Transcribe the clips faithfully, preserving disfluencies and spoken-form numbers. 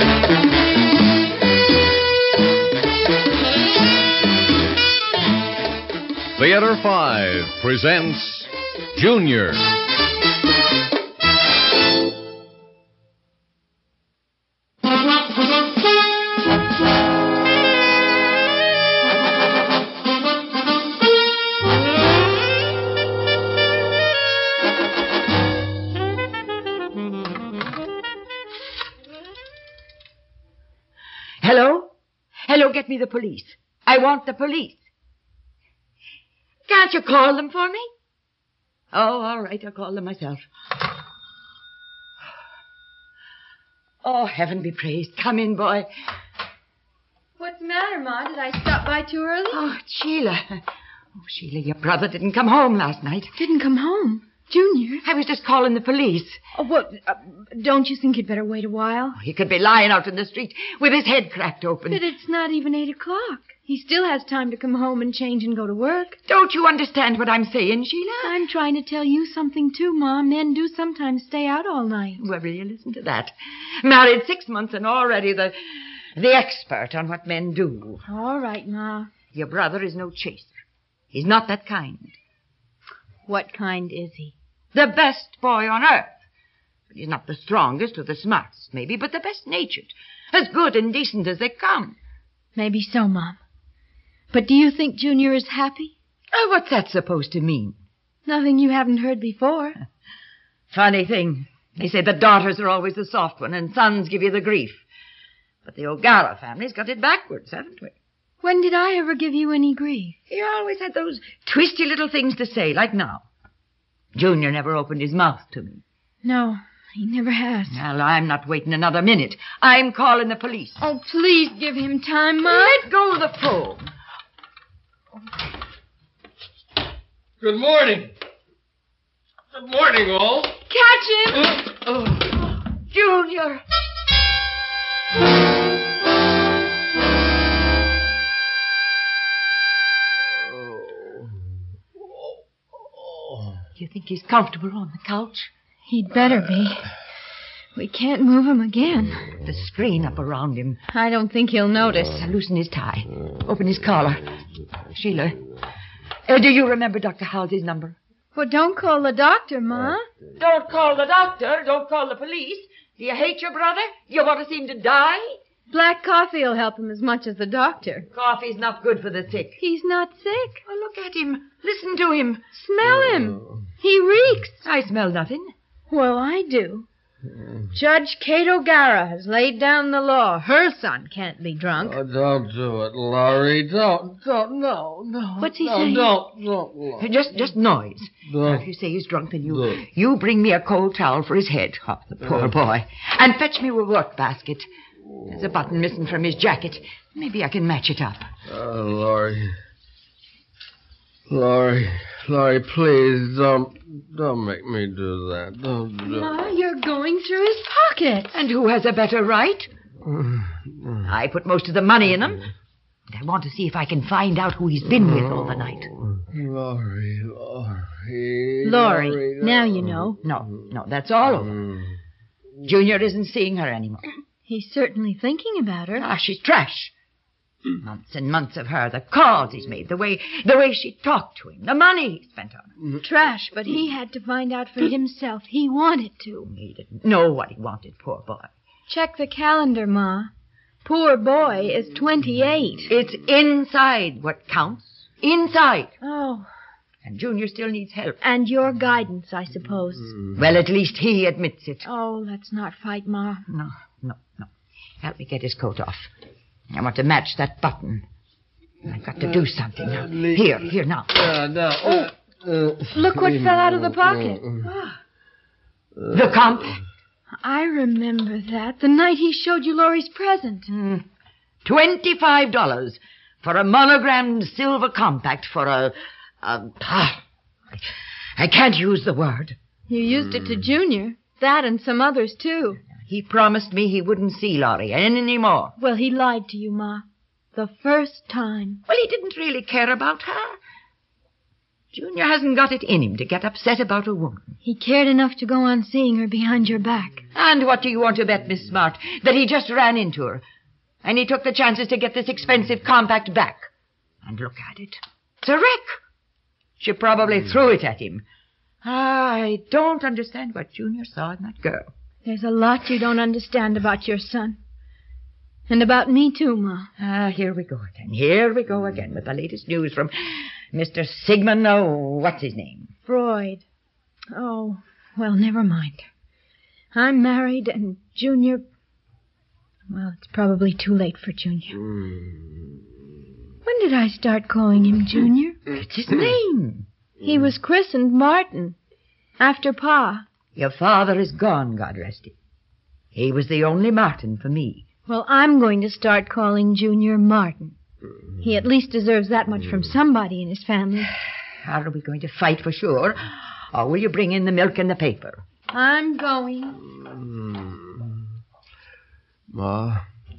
Theater five presents Junior. Hello? Hello, get me the police. I want the police. Can't you call them for me? Oh, all right, I'll call them myself. Oh, heaven be praised. Come in, boy. What's the matter, Ma? Did I stop by too early? Oh, Sheila. Oh, Sheila, your brother didn't come home last night. Didn't come home? Junior? I was just calling the police. Oh, what? Uh, don't you think you'd better wait a while? He could be lying out in the street with his head cracked open. But it's not even eight o'clock. He still has time to come home and change and go to work. Don't you understand what I'm saying, Sheila? I'm trying to tell you something, too, Ma. Men do sometimes stay out all night. Well, will you listen to that? Married six months and already the, the expert on what men do. All right, Ma. Your brother is no chaser. He's not that kind. What kind is he? The best boy on earth. He's not the strongest or the smartest, maybe, but the best natured. As good and decent as they come. Maybe so, Mom. But do you think Junior is happy? Oh, what's that supposed to mean? Nothing you haven't heard before. Funny thing. They say the daughters are always the soft one and sons give you the grief. But the O'Gara family's got it backwards, haven't we? When did I ever give you any grief? You always had those twisty little things to say, like now. Junior never opened his mouth to me. No, he never has. Well, I'm not waiting another minute. I'm calling the police. Oh, please give him time, Ma. Let go of the phone. Good morning. Good morning, all. Catch him! Uh, oh. Junior! Do you think he's comfortable on the couch? He'd better be. We can't move him again. The screen up around him. I don't think he'll notice. Loosen his tie. Open his collar. Sheila, uh, do you remember Doctor Halsey's number? Well, don't call the doctor, Ma. Don't call the doctor. Don't call the police. Do you hate your brother? You want to see him to die? Black coffee will help him as much as the doctor. Coffee's not good for the sick. He's not sick. Oh, look at him. Listen to him. Smell him. He reeks. I smell nothing. Well, I do. Judge Kate O'Gara has laid down the law. Her son can't be drunk. Oh, don't do it, Laurie. Don't, don't, no, no. What's he no, saying? Don't, don't, Laurie. Just, just noise. Now, if you say he's drunk, then you, you bring me a cold towel for his head. Oh, the poor boy. And fetch me a work basket. There's a button missing from his jacket. Maybe I can match it up. Oh, Laurie. Laurie, Laurie, please don't, don't make me do that. Don't do Ma, you're going through his pockets. And who has a better right? I put most of the money in them. And I want to see if I can find out who he's been with all the night. Laurie, Laurie. Laurie, now you know. No, no, that's all over. Junior isn't seeing her anymore. He's certainly thinking about her. Ah, she's trash. Months and months of her, the calls he's made, the way the way she talked to him, the money he spent on her. Trash, but he had to find out for himself. He wanted to. He didn't know what he wanted, poor boy. Check the calendar, Ma. Poor boy is twenty-eight. It's inside what counts. Inside. Oh. And Junior still needs help. And your guidance, I suppose. Well, at least he admits it. Oh, let's not fight, Ma. No, no, no. Help me get his coat off. I want to match that button. I've got to do something now. Here, here now. Uh, no, uh, uh, Look what fell out of the pocket. The compact. I remember that. The night he showed you Laurie's present. Mm. Twenty-five dollars for a monogrammed silver compact for a... a ah, I, I can't use the word. You used it to Junior. That and some others, too. He promised me he wouldn't see Laurie any more. Well, he lied to you, Ma. The first time. Well, he didn't really care about her. Junior hasn't got it in him to get upset about a woman. He cared enough to go on seeing her behind your back. And what do you want to bet, Miss Smart? That he just ran into her. And he took the chances to get this expensive compact back. And look at it. It's a wreck. She probably mm. threw it at him. I don't understand what Junior saw in that girl. There's a lot you don't understand about your son. And about me, too, Ma. Ah, here we go again. Here we go again with the latest news from Mister Sigmund, oh, what's his name? Freud. Oh, well, never mind. I'm married, and Junior... Well, it's probably too late for Junior. Mm. When did I start calling him Junior? It's his name. He was christened Martin, after Pa. Your father is gone, God rest him. He was the only Martin for me. Well, I'm going to start calling Junior Martin. He at least deserves that much from somebody in his family. Are we going to fight for sure? Or will you bring in the milk and the paper? I'm going. Mm. Ma.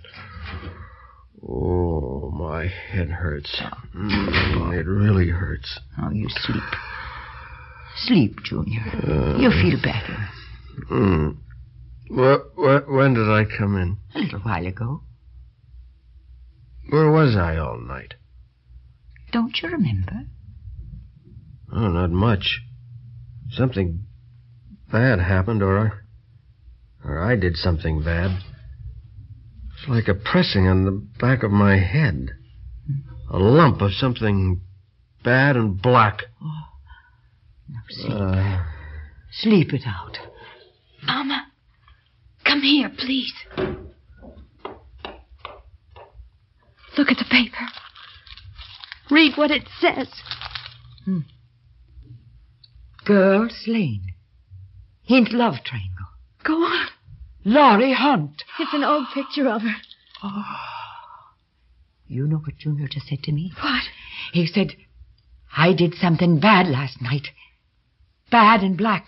Oh, my head hurts. Mm, it really hurts. Oh, you sleep. Sleep, Junior. Uh, You'll feel better. Mm. What, what, when did I come in? A little while ago. Where was I all night? Don't you remember? Oh, not much. Something bad happened, or I, or I did something bad. It's like a pressing on the back of my head. A lump of something bad and black. Oh. Now sleep. Uh, sleep it out. Mama, come here, please. Look at the paper. Read what it says. Hmm. Girl slain. Hint love triangle. Go on. Laurie Hunt. It's an old picture of her. Oh. You know what Junior just said to me? What? He said, I did something bad last night. Bad and black.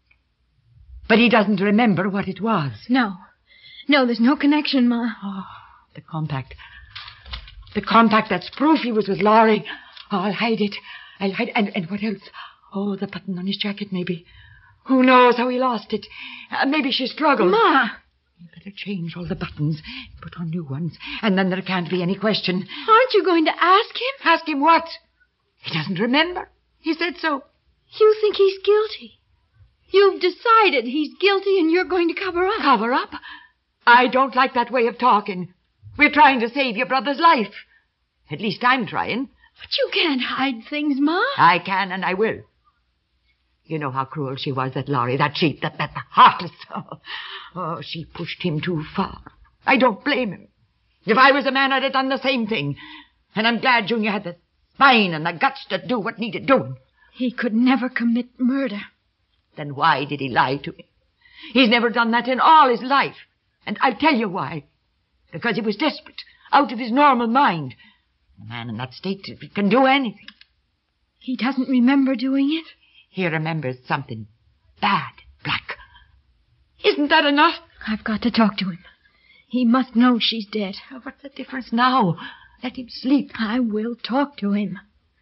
But he doesn't remember what it was. No. No, there's no connection, Ma. Oh, the compact. The compact, that's proof he was with Laurie. Oh, I'll hide it. I'll hide And, and what else? Oh, the button on his jacket, maybe. Who knows how he lost it? Uh, maybe she struggled. Ma! You better change all the buttons, put on new ones, and then there can't be any question. Aren't you going to ask him? Ask him what? He doesn't remember. He said so. You think he's guilty. You've decided he's guilty and you're going to cover up. Cover up? I don't like that way of talking. We're trying to save your brother's life. At least I'm trying. But you can't hide things, Ma. I can, and I will. You know how cruel she was, that Laurie, that cheat, that, that heartless. Oh, oh, she pushed him too far. I don't blame him. If I was a man, I'd have done the same thing. And I'm glad Junior had the spine and the guts to do what needed doing. He could never commit murder. Then why did he lie to me? He's never done that in all his life. And I'll tell you why. Because he was desperate, out of his normal mind. A man in that state can do anything. He doesn't remember doing it? He remembers something bad, black. Isn't that enough? I've got to talk to him. He must know she's dead. Oh, what's the difference now? Let him sleep. I will talk to him.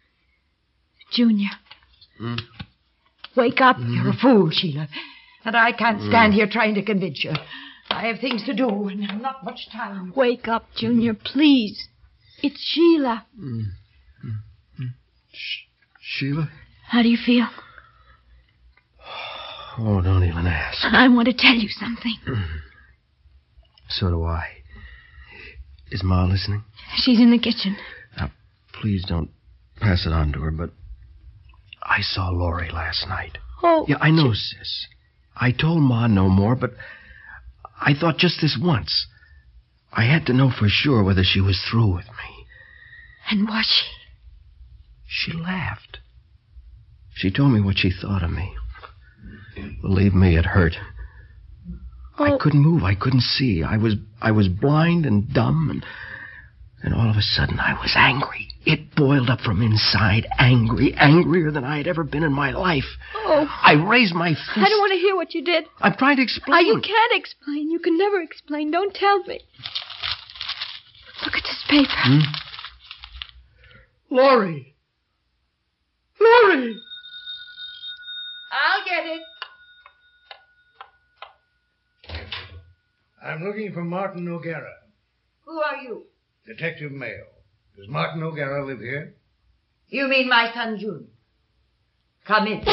Junior. Mm. Wake up. Mm. You're a fool, Sheila. And I can't stand mm. here trying to convince you. I have things to do and not much time. Wake up, Junior, please. It's Sheila. Mm. Mm. Sh- Sheila? How do you feel? Oh, don't even ask. I want to tell you something. So do I. Is Ma listening? She's in the kitchen. Now, please don't pass it on to her, but I saw Laurie last night. Oh. Yeah, I know, sis. I told Ma no more, but I thought just this once. I had to know for sure whether she was through with me. And was she? She laughed. She told me what she thought of me. Believe me, it hurt. Oh. I couldn't move. I couldn't see. I was I was blind and dumb, and and all of a sudden I was angry. It boiled up from inside, angry, angrier than I had ever been in my life. Oh. I raised my fist. I don't want to hear what you did. I'm trying to explain. Ah, you can't explain. You can never explain. Don't tell me. Look at this paper. Hmm? Laurie. Laurie! I'll get it. I'm looking for Martin O'Gara. Who are you? Detective Mayo. Does Martin O'Gara live here? You mean my son, June. Come in.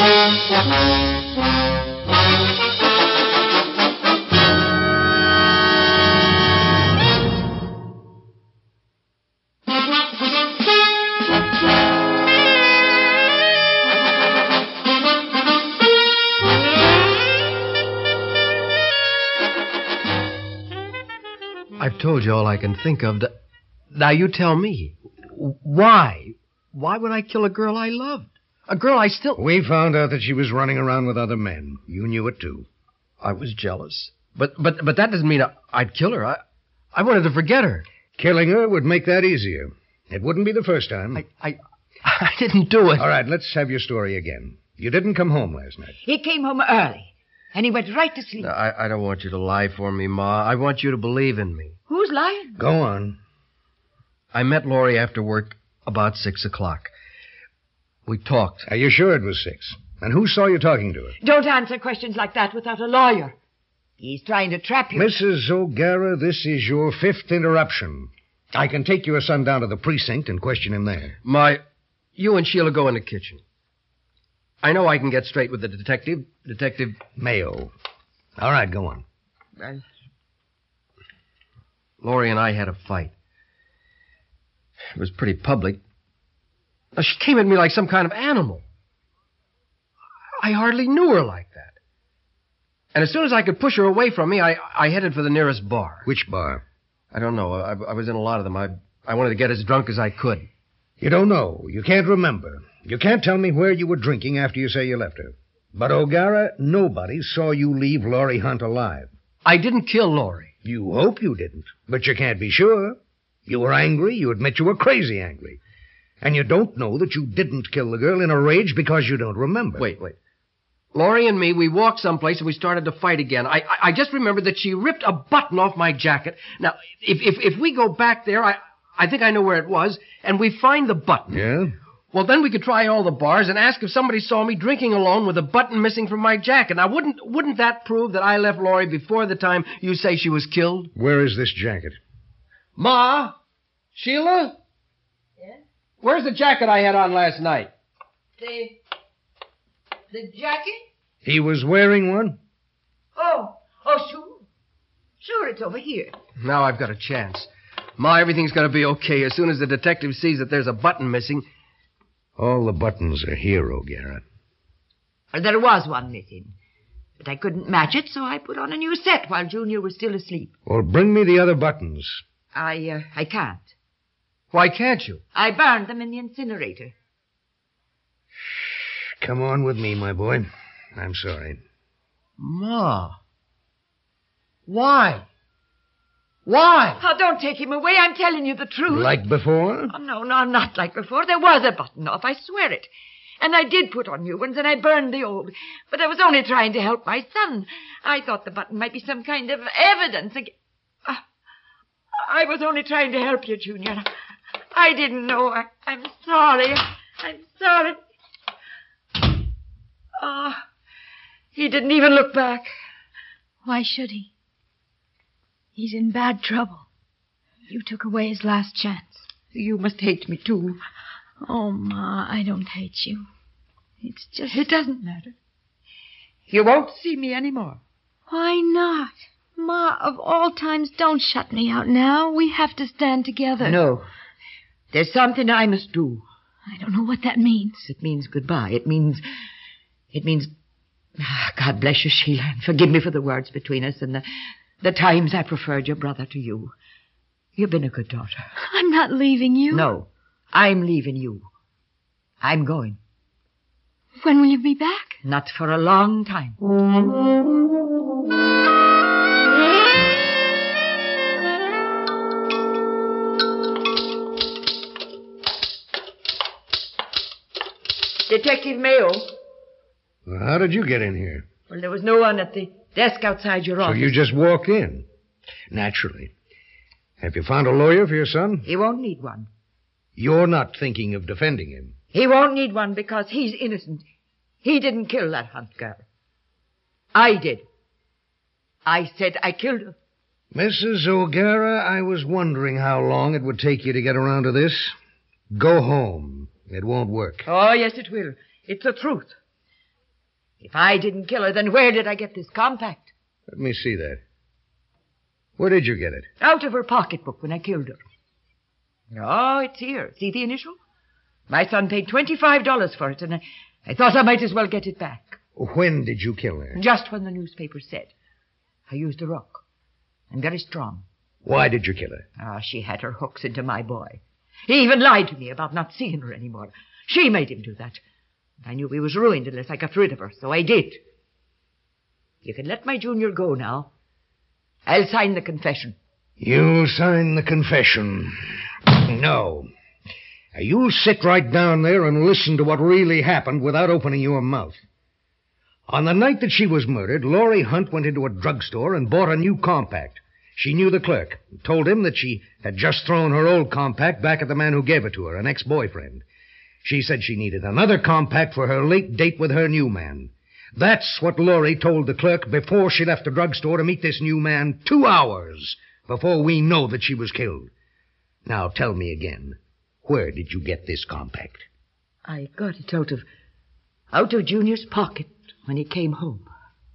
I've told you all I can think of. Now you tell me. Why? Why would I kill a girl I loved? A girl I still... We found out that she was running around with other men. You knew it, too. I was jealous. But but but that doesn't mean I, I'd kill her. I, I wanted to forget her. Killing her would make that easier. It wouldn't be the first time. I, I, I didn't do it. All right, let's have your story again. You didn't come home last night. He came home early, and he went right to sleep. No, I, I don't want you to lie for me, Ma. I want you to believe in me. Who's lying? Go on. I met Laurie after work about six o'clock. We talked. Are you sure it was six? And who saw you talking to her? Don't answer questions like that without a lawyer. He's trying to trap you. Missus O'Gara, this is your fifth interruption. I can take your son down to the precinct and question him there. My, you and Sheila go in the kitchen. I know I can get straight with the detective. Detective Mayo. All right, go on. Well, Laurie and I had a fight. It was pretty public. Now, she came at me like some kind of animal. I hardly knew her like that. And as soon as I could push her away from me, I, I headed for the nearest bar. Which bar? I don't know. I, I was in a lot of them. I, I wanted to get as drunk as I could. You don't know. You can't remember. You can't tell me where you were drinking after you say you left her. But, O'Gara, nobody saw you leave Laurie Hunt alive. I didn't kill Laurie. You hope you didn't, but you can't be sure. You were angry. You admit you were crazy angry. And you don't know that you didn't kill the girl in a rage because you don't remember. Wait, wait. Laurie and me, we walked someplace and we started to fight again. I, I, I just remembered that she ripped a button off my jacket. Now, if, if, if we go back there, I, I think I know where it was, and we find the button. Yeah? Well, then we could try all the bars and ask if somebody saw me drinking alone with a button missing from my jacket. Now, wouldn't wouldn't that prove that I left Laurie before the time you say she was killed? Where is this jacket? Ma? Sheila? Yeah? Where's the jacket I had on last night? The... the jacket? He was wearing one? Oh, oh, sure. Sure, it's over here. Now I've got a chance. Ma, everything's going to be okay as soon as the detective sees that there's a button missing. All the buttons are here, O'Gara. Well, there was one missing. But I couldn't match it, so I put on a new set while Junior was still asleep. Well, bring me the other buttons. I, uh, I can't. Why can't you? I burned them in the incinerator. Come on with me, my boy. I'm sorry. Ma. Why? Why? Oh, don't take him away. I'm telling you the truth. Like before? Oh, no, no, not like before. There was a button off, I swear it. And I did put on new ones, and I burned the old. But I was only trying to help my son. I thought the button might be some kind of evidence. Ag- uh, I was only trying to help you, Junior. I didn't know. I, I'm sorry. I'm sorry. Oh, he didn't even look back. Why should he? He's in bad trouble. You took away his last chance. You must hate me, too. Oh, Ma, I don't hate you. It's just... It doesn't matter. You won't see me anymore. Why not? Ma, of all times, don't shut me out now. We have to stand together. No. There's something I must do. I don't know what that means. It means goodbye. It means... It means... Ah, God bless you, Sheila, and forgive me for the words between us and the... The times I preferred your brother to you. You've been a good daughter. I'm not leaving you. No, I'm leaving you. I'm going. When will you be back? Not for a long time. Detective Mayo. Well, how did you get in here? Well, there was no one at the desk outside your office. So you just walked in? Naturally. Have you found a lawyer for your son? He won't need one. You're not thinking of defending him? He won't need one because he's innocent. He didn't kill that Hunt girl. I did. I said I killed her. Missus O'Gara, I was wondering how long it would take you to get around to this. Go home. It won't work. Oh, yes, it will. It's the truth. If I didn't kill her, then where did I get this compact? Let me see that. Where did you get it? Out of her pocketbook when I killed her. Oh, it's here. See the initial? My son paid twenty-five dollars for it, and I, I thought I might as well get it back. When did you kill her? Just when the newspaper said. I used a rock. And very strong. Why did you kill her? Ah, she had her hooks into my boy. He even lied to me about not seeing her anymore. She made him do that. I knew he was ruined unless I got rid of her, so I did. You can let my junior go now. I'll sign the confession. You'll sign the confession. No. Now, you'll sit right down there and listen to what really happened without opening your mouth. On the night that she was murdered, Laurie Hunt went into a drugstore and bought a new compact. She knew the clerk and told him that she had just thrown her old compact back at the man who gave it to her, an ex-boyfriend. She said she needed another compact for her late date with her new man. That's what Laurie told the clerk before she left the drugstore to meet this new man two hours before we know that she was killed. Now, tell me again, where did you get this compact? I got it out of, out of Junior's pocket when he came home.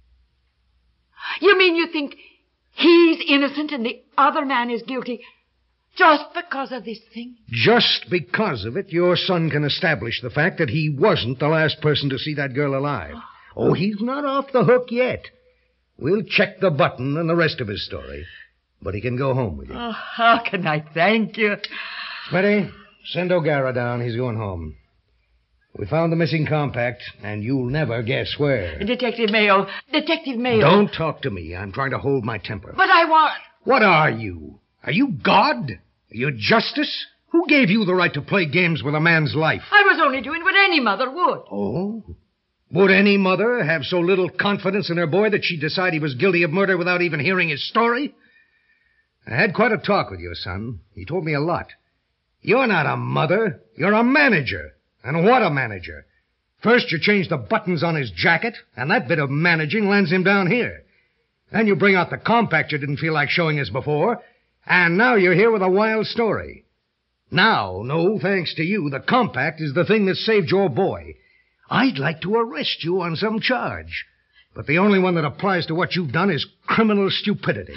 You mean you think he's innocent and the other man is guilty just because of this thing? Just because of it, your son can establish the fact that he wasn't the last person to see that girl alive. Oh, he's not off the hook yet. We'll check the button and the rest of his story. But he can go home with you. Oh, how can I thank you? Smitty, send O'Gara down. He's going home. We found the missing compact, and you'll never guess where. Detective Mayo. Detective Mayo. Don't talk to me. I'm trying to hold my temper. But I want... What are you? Are you God? Are you justice? Who gave you the right to play games with a man's life? I was only doing what any mother would. Oh? Would any mother have so little confidence in her boy that she'd decide he was guilty of murder without even hearing his story? I had quite a talk with your son. He told me a lot. You're not a mother. You're a manager. And what a manager. First you change the buttons on his jacket, and that bit of managing lands him down here. Then you bring out the compact you didn't feel like showing us before, and now you're here with a wild story. Now, no thanks to you, the compact is the thing that saved your boy. I'd like to arrest you on some charge, but the only one that applies to what you've done is criminal stupidity.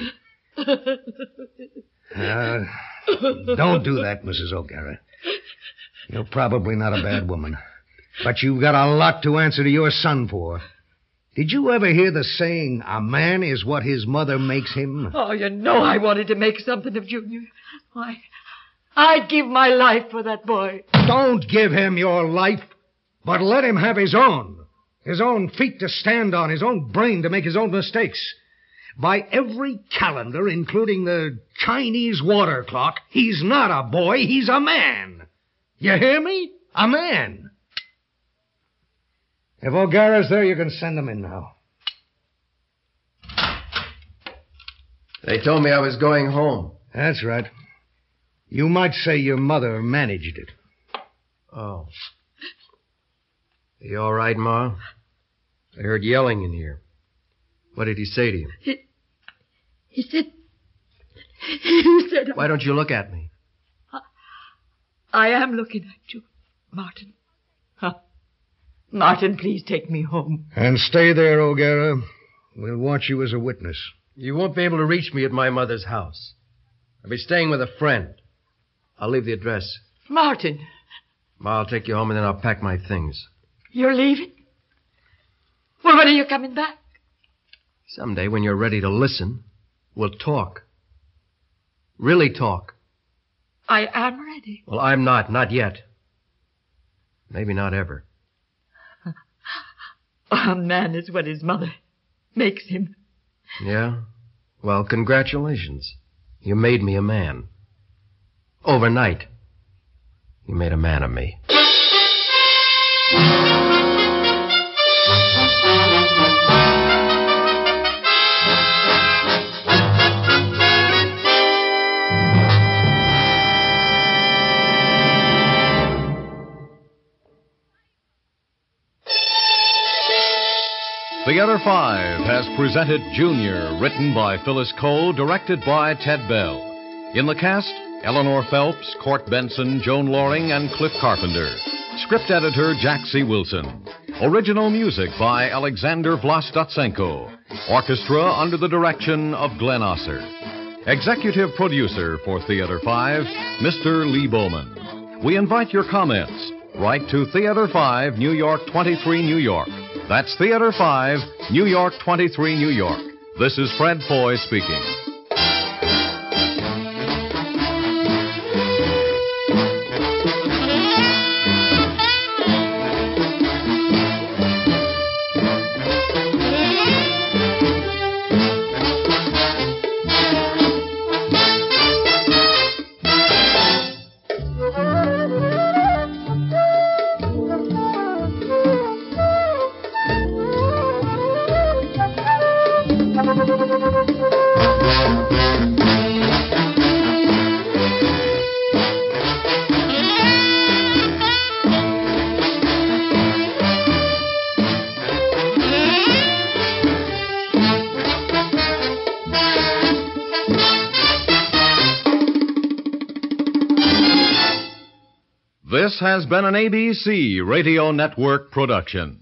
Uh, don't do that, Missus O'Gara. You're probably not a bad woman, but you've got a lot to answer to your son for. Did you ever hear the saying, a man is what his mother makes him? Oh, you know I wanted to make something of Junior. Why, I'd give my life for that boy. Don't give him your life, but let him have his own. His own feet to stand on, his own brain to make his own mistakes. By every calendar, including the Chinese water clock, he's not a boy, he's a man. You hear me? A man. If O'Gara's there, you can send him in now. They told me I was going home. That's right. You might say your mother managed it. Oh. You all right, Ma? I heard yelling in here. What did he say to you? He, he said... He said... Why don't you look at me? I, I am looking at you, Martin. Huh. Martin, please take me home. And stay there, O'Gara. We'll watch you as a witness. You won't be able to reach me at my mother's house. I'll be staying with a friend. I'll leave the address. Martin. Ma, I'll take you home and then I'll pack my things. You're leaving? Well, when are you coming back? Someday, when you're ready to listen, we'll talk. Really talk. I am ready. Well, I'm not. Not yet. Maybe not ever. A man is what his mother makes him. Yeah? Well, congratulations. You made me a man. Overnight, you made a man of me. Theater five has presented Junior, written by Phyllis Cole, directed by Ted Bell. In the cast, Eleanor Phelps, Court Benson, Joan Loring, and Cliff Carpenter. Script editor, Jack C. Wilson. Original music by Alexander Vlastotsenko. Orchestra under the direction of Glenn Osser. Executive producer for Theater five, Mister Lee Bowman. We invite your comments. Write to Theater five, New York twenty-three, New York. That's Theater five, New York twenty-three, New York. This is Fred Foy speaking. This has been an A B C Radio Network production.